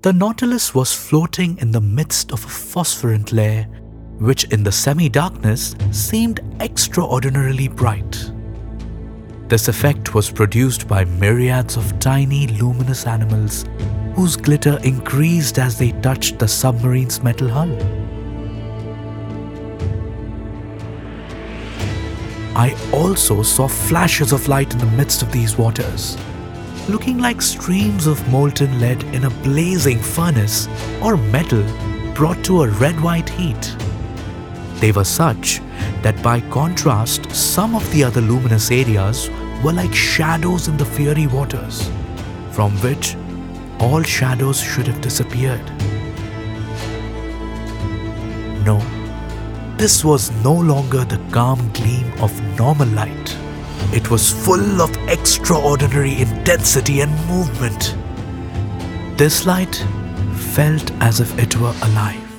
The Nautilus was floating in the midst of a phosphorescent layer, which in the semi-darkness seemed extraordinarily bright. This effect was produced by myriads of tiny luminous animals whose glitter increased as they touched the submarine's metal hull. I also saw flashes of light in the midst of these waters, looking like streams of molten lead in a blazing furnace or metal brought to a red-white heat. They were such that by contrast, some of the other luminous areas were like shadows in the fiery waters, from which all shadows should have disappeared. No, this was no longer the calm gleam of normal light. It was full of extraordinary intensity and movement. This light felt as if it were alive.